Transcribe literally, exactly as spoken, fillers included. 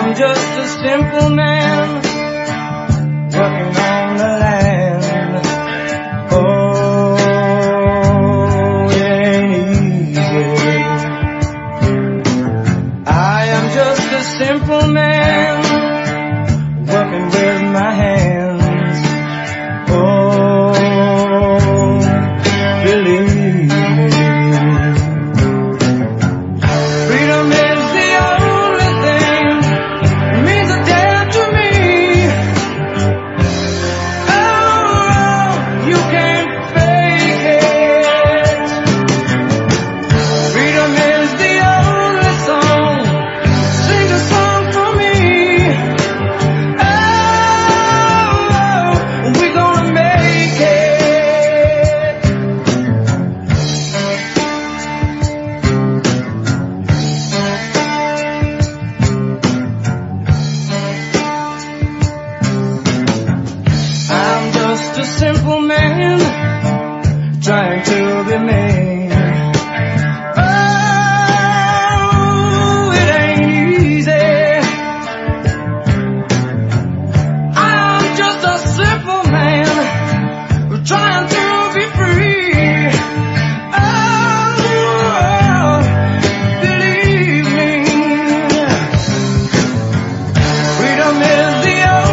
am just a simple man working on the land. Oh, it ain't easy. I am just a simple man working with my hands. Oh, believe me. Freedom is the only thing that means a damn to me. Oh, you can't fake it. Freedom is the only song. Sing a song for me. Oh, we're gonna make it. I'm just a simple man trying to be me. Oh, it ain't easy. I'm just a simple man trying to be free. Oh, believe me. Freedom is the only